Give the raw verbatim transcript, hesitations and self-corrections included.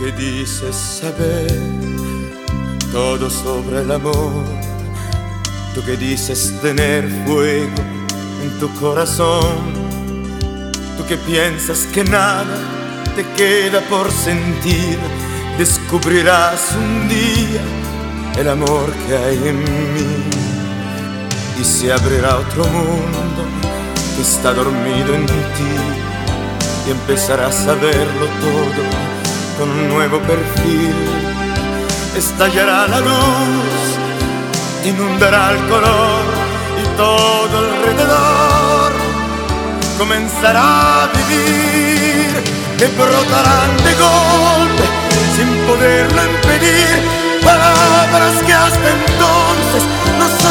que dices saber todo sobre el amor, tú que dices tener fuego en tu corazón, tú que piensas que nada te queda por sentir, descubrirás un día el amor que hay en mí y se abrirá otro mundo que está dormido en ti y empezarás a verlo todo con un nuevo perfil. Estallará la luz, inundará el color y todo alrededor comenzará a vivir. Te brotarán de golpe sin poderlo impedir palabras que hasta entonces